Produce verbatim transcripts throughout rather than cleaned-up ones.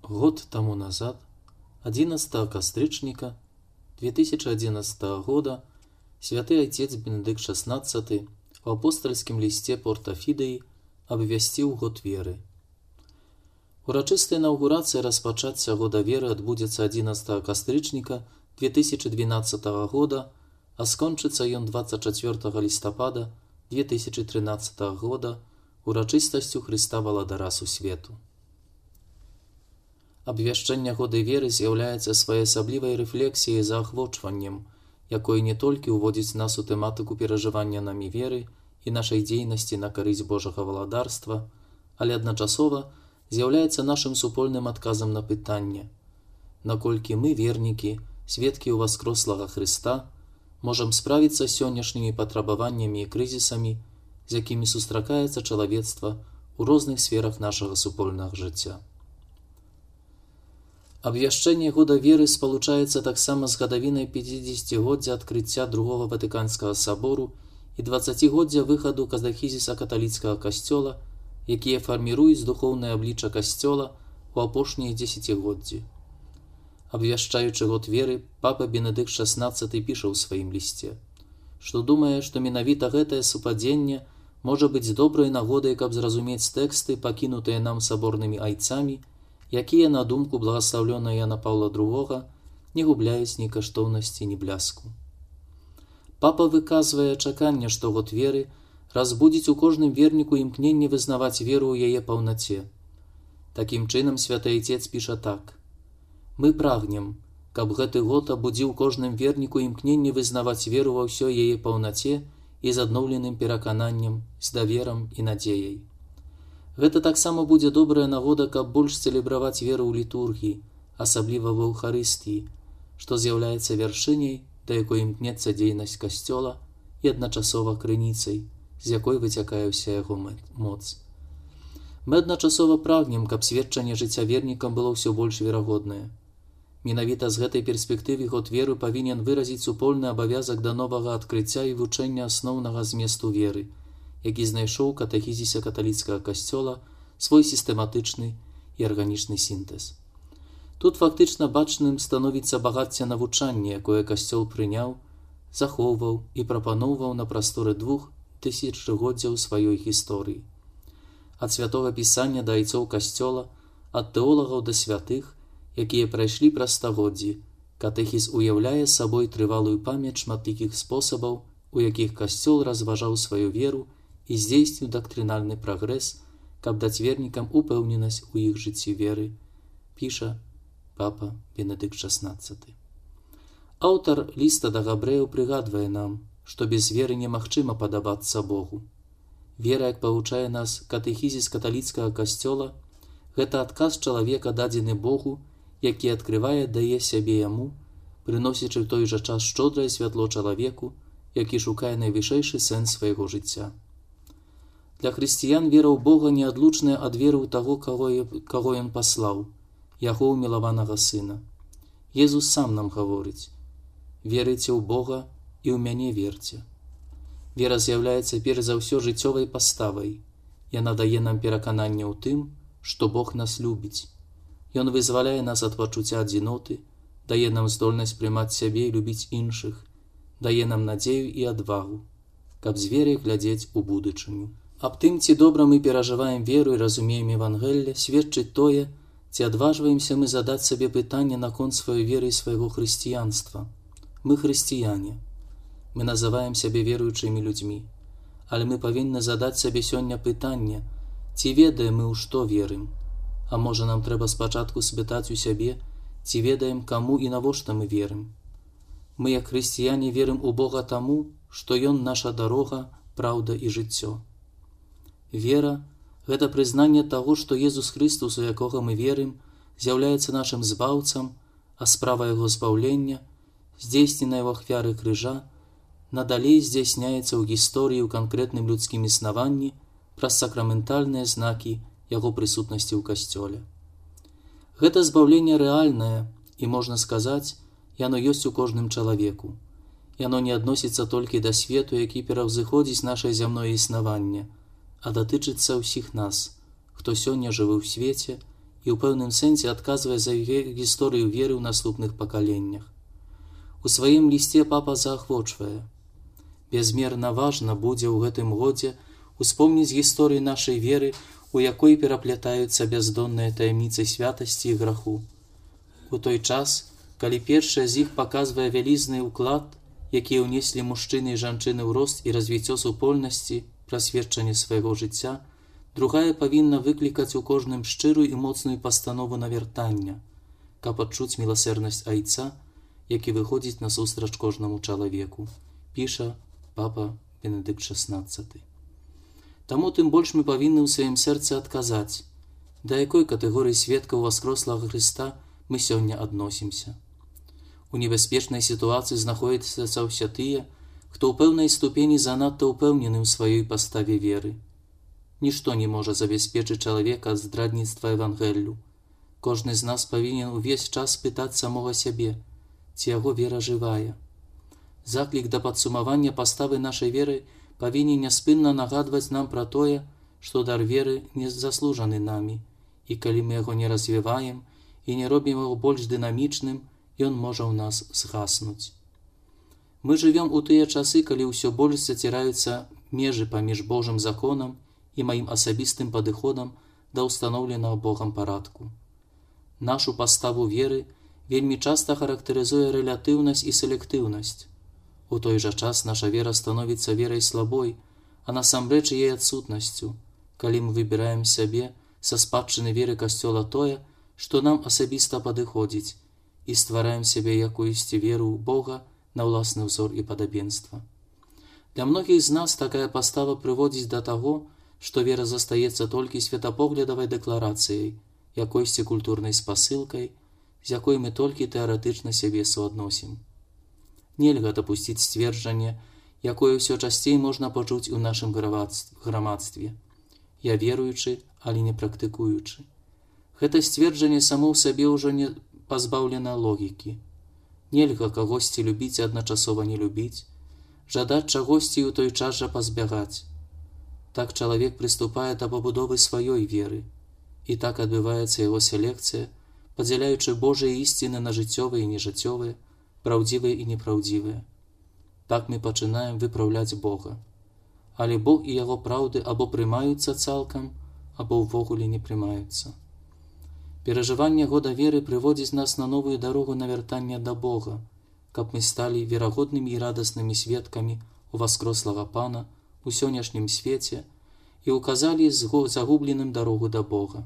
Год тому назад, одиннадцатого кастрычніка две тысячи одиннадцатого года, святый отец Бенедикт шестнадцатый в апостольскім лісце Порта Фідэі абвясціў год веры. Урачыстая інаўгурацыя распачацця года веры адбудзецца одиннадцатого кастрычніка две тысячи двенадцатого года, а скончыцца ён двадцать четвёртого лістапада две тысячи тринадцатого года урачыстасцю Хрыста Валадара сусвету. Абвяшчэнне года веры з'яўляецца своеасаблівай рэфлексіяй за ахвочваннем, якое не толькі ўводзіць нас у тэматыку перажывання намі веры і нашай дзейнасці на карысць Божага валадарства, але адначасова з'яўляецца нашым супольным адказам на пытанне, наколькі мы, вернікі, сведкі ўваскрослага Хрыста, можам справіцца з сённяшнімі патрабаваннямі і крызісамі, з якімі сустракаецца чалавецтва ў розных сферах нашага супольнага жыцця. Абвяшчэнне года веры спалучаецца таксама з гадавінай пяцідзесяцігоддзя адкрыцця другога Ватыканскага сабору і дваццацігоддзя выхаду катэхізіса каталіцкага касцёла, якія фарміруюць духоўнае аблічча касцёла ў апошнія дзесяцігоддзі. Абвяшчаючы год веры, папа Бенедикт шестнадцатый піша ў сваім лісце, што думае, што менавіта гэтае супадзенне можа быць добрай нагодай, каб зразумець тэксты, пакінутыя нам саборнымі айцамі, якія, на думку благаслаўлёнага Яна Паўла другога, не губляюць ні каштоўнасці, ні бляску. Папа выказвае чаканне, што год веры разбудзіць у кожным верніку імкненне вызнаваць веру ў яе паўнаце. Такім чынам святы Айцец піша так: «Мы прагнем, каб гэты год абудзіў кожным верніку імкненне вызнаваць веру ва ўсёй яе паўнаце і з адноўленым перакананнем, з даверам і надзеяй. Гэта таксама будзе добрая нагода, каб больш цэлебраваць веру ў літургіі, асабліва ва Эўхарыстыі, што з'яўляецца вяршыняй, да якой імкнецца дзейнасць касцёла і адначасова крыніцай, з якой выцякае ўся яго моц. Мы адначасова прагнем, каб сведчанне жыцця вернікам было ўсё больш верагоднае. Менавіта з гэтай перспектывы год веры павінен выразіць супольны абавязак да новага адкрыцця і вывучэння асноўнага зместу веры, які знайшоў у катэхізісе каталіцкага касцёла свой сістэматычны і арганічны сінтэз. Тут фактычна бачным становіцца багацце навучання, якое касцёл прыняў, захоўваў і прапаноўваў на прасторы двух тысячагоддзяў сваёй гісторыі. Ад святога пісання да айцоў касцёла, ад тэолагаў да святых, якія прайшлі праз стагоддзі, катэхіз уяўляе сабой трывалую памяць шматлікіх спосабаў, у якіх касцёл разважаў сваю веру і здзейсніў дактрынальны прагрэс, каб даць вернікам упэўненасць у іх жыцці веры, піша папа Бенедикт шестнадцатый. Аўтар ліста да габрэяў прыгадвае нам, што без веры немагчыма падабацца Богу. Вера, як павучае нас катэхізіс каталіцкага касцёла, гэта адказ чалавека дадзены Богу, які адкрывае, дае сябе яму, прыносячы ў той жа час шчодрае святло чалавеку, які шукае найвышэйшы сэнс свайго жыцця. Для хрысціян вера ў Бога неадлучная ад веры ў таго, каго ён паслаў, яго ўмілаванага сына. Езус сам нам гаворыць: «Верыце ў Бога і ў мяне верце». Вера з'яўляецца перш за ўсё жыццёвай паставай. Яна дае нам перакананне ў тым, што Бог нас любіць. Ён вызваляе нас ад пачуцця адзіноты, дае нам здольнасць прымаць сябе і любіць іншых, дае нам надзею і адвагу, каб з верай глядзець у будучыню. Аб тым, ці добра мы перажываем веру і разумеем Евангелле, сведчыць тое, ці адважваемся мы задаць сабе пытанне наконт сваёй веры і свайго хрысціянства. Мы хрысціяне. Мы называем сябе веруючымі людзьмі, але мы павінны задаць сабе сёння пытанне, ці ведаем мы ў што верым, а можа нам трэба спачатку спытаць у сябе, ці ведаем, каму і навошта мы верым. Мы, як хрысціяне, верым у Бога таму, што Ён наша дарога, праўда і жыццё. Вера – гэта прызнанне таго, што Езус Хрыстус, у якога мы верым, з'яўляецца нашым збаўцам, а справа яго збаўлення, здзейсненая ў ахвяры крыжа, надалей здзяйсняецца ў гісторыі ў канкрэтным людскім існаванні праз сакраментальныя знакі яго прысутнасці ў касцёле. Гэта збаўленне рэальнае і, можна сказаць, яно ёсць у кожным чалавеку. Яно не адносіцца толькі да свету, які пераўзыходзіць нашае зямное існаванне, а датычыцца ўсіх нас, хто сёння жыве ў свеце і ў пэўным сэнсе адказвае за гісторыю веры ў наступных пакаленнях. У сваім лісце папа заахвочвае: «Безмерна важна будзе ў гэтым годзе успомніць гісторыю нашай веры, у якой пераплятаюцца бяздонныя таямніцы святасці і граху. У той час, калі першая з іх паказвае вялізны ўклад, якія ўнеслі мужчыны і жанчыны ў рост і развіццё супольнасці, прасведчанне свайго жыцця, другая павінна выклікаць у кожным шчырую і моцную пастанову навяртання, каб адчуць міласэрнасць Айца, які выходзіць насустрач кожнаму чалавеку», піша папа Бенедыкт шаснаццаты. Таму тым больш мы павінны ў сваім сэрцы адказаць, да якой катэгорыі сведкаў васкрослага Хрыста мы сёння адносімся. У небяспечнай сітуацыі знаходзяцца ўсе тыя, хто ў пэўнай ступені занадта ўпэўнены ў сваёй паставе веры. Нішто не можа забяспечыць чалавека ад здрадніцтва Евангеллю. Кожны з нас павінен увесь час пытаць самога сябе, ці яго вера жывая. Заклік да падсумавання паставы нашай веры павінен няспынна нагадваць нам пра тое, што дар веры не заслужаны намі, і калі мы яго не развіваем і не робім яго больш дынамічным, ён можа ў нас згаснуць. Мы жывём у тыя часы, калі ўсё больш заціраюцца межы паміж Божым законам і маім асабістым падыходам да ўстаноўленага Богам парадку. Нашу паставу веры вельмі часта характарызуе рэлятыўнасць і селектыўнасць. У той жа час наша вера становіцца верай слабой, а насамрэч яе адсутнасцю, калі мы выбіраем сябе са спадчыны веры Касцёла тое, што нам асабіста падыходзіць, і ствараем сябе якуюсьці веру ў Бога на ўласны ўзор і падабенства. Для многіх з нас такая пастава прыводзіць да таго, што вера застаецца толькі светапоглядавай дэкларацыяй, якойсьці культурнай спасылкай, з якой мы толькі тэарэтычна сябе суадносім. Нельга дапусціць сцверджанне, якое ўсё часцей можна пачуць у нашым грамадстве. Я веруючы, але не практыкуючы. Гэта сцверджанне само ў сабе ўжо не пазбаўлена логікі. Нельга кагосьці любіць і адначасова не любіць, жадаць чагосьці і ў той час жа пазбягаць. Так чалавек прыступае да пабудовы сваёй веры, і так адбываецца яго селекцыя, падзяляючы Божыя ісціны на жыццёвыя і нежыццёвыя, праўдзівыя і непраўдзівыя. Так мы пачынаем выпраўляць Бога. Але Бог і яго праўды або прымаюцца цалкам, або ўвогуле не прымаюцца. Перажыванне года веры прыводзіць нас на новую дарогу навяртання да Бога, каб мы сталі верагоднымі і радаснымі сведкамі у васкрослага Пана у сённяшнім свеце і ўказалі загубленым дарогу да Бога.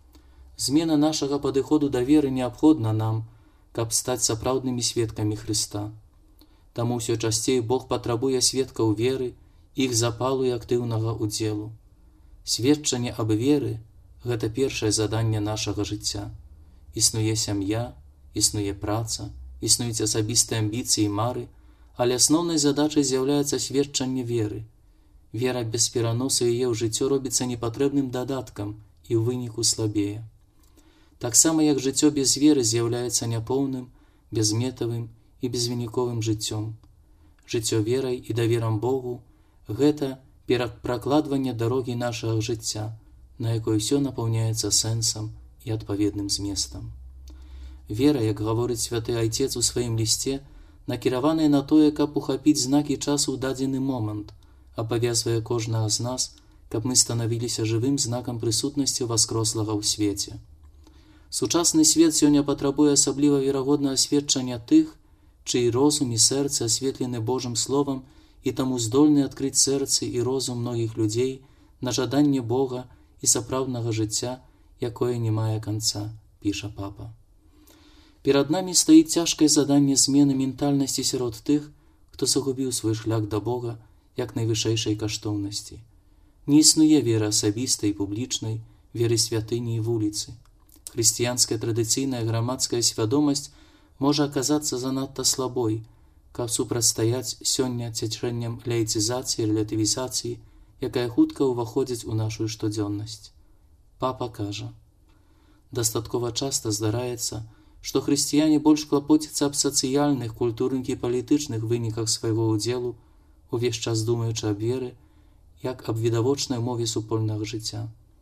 Змена нашага падыходу да веры неабходна нам, каб стаць сапраўднымі сведкамі Хрыста. Таму ўсё часцей Бог патрабуе сведкаў веры, іх запалу і актыўнага ўдзелу. Сведчанне аб веры – гэта першае заданне нашага жыцця. Існуе сям'я, існуе праца, існуюць асабістыя амбіцыі і мары, але асноўнай задачай з'яўляецца сведчанне веры. Вера без пераносу яе ў жыццё робіцца непатрэбным дадаткам і ў выніку слабее. Таксама як жыццё без веры з'яўляецца няпоўным, безметавым і безвыніковым жыццём. Жыццё верай і даверам Богу – гэта пракладванне дарогі нашага жыцця, на якой усё напаўняецца сэнсам і адпаведным зместам. Вера, як гаворыць святы Айцец у сваім лісце, накіраваная на тое, каб ухапіць знакі часу ў дадзены момант, абавязвае кожнага з нас, каб мы станавіліся жывым знакам прысутнасці васкрослага ў свеце. Сучасны свет сёння патрабуе асабліва верагоднага сведчання тых, чый розум і сэрцы асветлены Божым словам і таму здольны адкрыць сэрцы і розум многіх людзей на жаданне Бога і сапраўднага жыцця, якое не мае канца, піша папа. Перад намі стаіць цяжкае заданне змены ментальнасці сярод тых, хто загубіў свой шлях да Бога як найвышэйшай каштоўнасці. Не існуе веры асабістай і публічнай, веры святыні і вуліцы. Хрысціянская традыцыйная грамадская свядомасць можа аказацца занадта слабой, каб супрацьстаяць сёння цячэнням лаіцызацыі і рэлятывізацыі, якая хутка ўваходзіць у нашу штодзённасць. Папа кажа: дастаткова часта здараецца, што хрысціяне больш клапоцяцца аб сацыяльных, культурных і палітычных выніках свайго ўдзелу, увесь час думаючы аб веры, як аб відавочнай мове супольнага жыцця.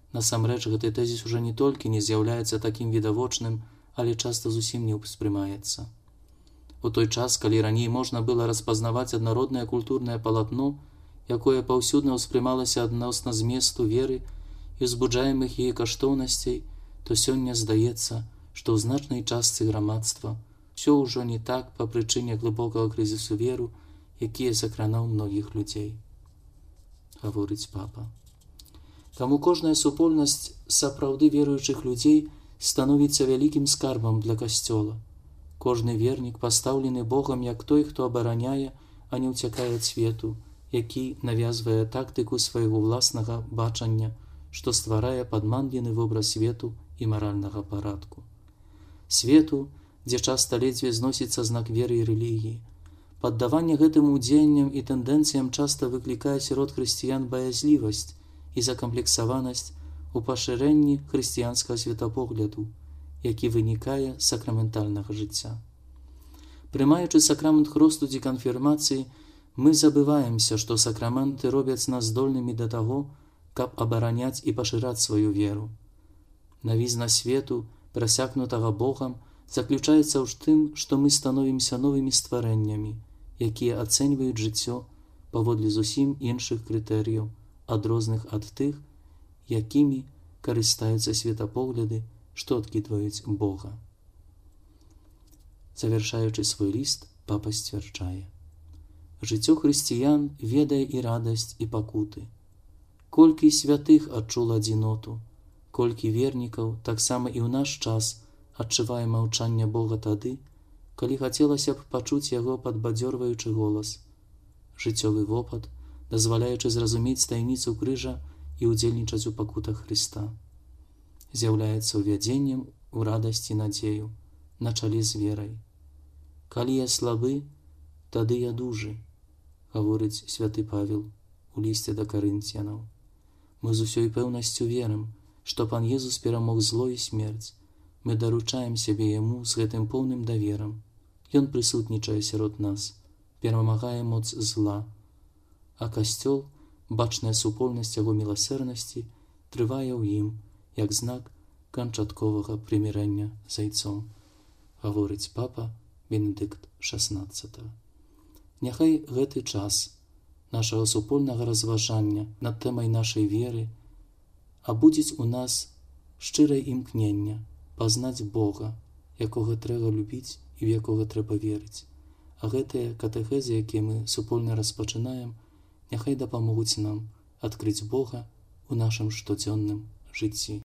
Насамрэч, гэты тэзіс ужо не толькі не з'яўляецца такім відавочным, але часта зусім не ўспрымаецца. У той час, калі раней можна было распазнаваць аднароднае культурнае палатно, якое паўсюдна ўспрымалася адносна зместу веры і узбуджаемых яе каштоўнасцей, то сёння здаецца, што ў значнай частцы грамадства ўсё ўжо не так па прычыне глыбокага крызісу веру, які закранаў многіх людзей. Гаворыць папа. Таму кожная супольнасць сапраўды веруючых людзей становіцца вялікім скарбам для касцёла. Кожны вернік пастаўлены Богам як той, хто абараняе, а не ўцякае ад свету, які навязвае тактыку свайго ўласнага бачання, што стварае падманлены вобраз свету і маральнага парадку. Свету, дзе часта ледзьве зносіцца знак веры і рэлігіі. Паддаванне гэтым удзеянням і тэндэнцыям часта выклікае сярод хрысціян баязлівасць і закамплексаванасць у пашырэнні хрысціянскага светапогляду, які вынікае з сакраментальнага жыцця. Прымаючы сакрамент хросту ці канфірмацыі, мы забываемся, што сакраменты робяць нас здольнымі да таго, каб абараняць і пашыраць сваю веру. Навізна свету, прасякнутага Богам, заключаецца ў тым, што мы становімся новымі стварэннямі, якія ацэньваюць жыццё паводле зусім іншых крытэрыяў, адрозных ад тых, якімі карыстаюцца светапогляды, што адкідваюць Бога. Завяршаючы свой ліст, папа сцвярджае: жыццё хрысціян ведае і радасць, і пакуты. Колькі святых адчула адзіноту, колькі вернікаў таксама і ў наш час адчувае маўчанне Бога тады, калі хацелася б пачуць яго падбадзёрваючы голас. Жыццёвы вопыт, дазваляючы зразумець таямніцу крыжа і ўдзельнічаць у пакутах Хрыста, з'яўляецца ўвядзеннем у радасць і надзею на чале з верай. Калі я слабы, тады я дужы, гаворыць святы Павел у лісце да Карынцянаў. Мы з усёй пэўнасцю верым, што Пан Езус перамог зло і смерць. Мы даручаем сябе яму з гэтым поўным даверам. Ён прысутнічае сярод нас, перамагае моц зла, а касцёл, бачная супольнасць яго міласэрнасці, трывае ў ім, як знак канчатковага прымірэння з Айцом, гаворыць папа Бенедыкт шаснаццаты. Няхай гэты час нашага супольнага разважання над тэмай нашай веры абудзіць у нас шчырае імкнення пазнаць Бога, якога трэба любіць і в якога трэба верыць. А гэтыя катэхезы, якія мы супольна распачынаем, няхай дапамогуць нам адкрыць Бога ў нашым штодзённым жыцці.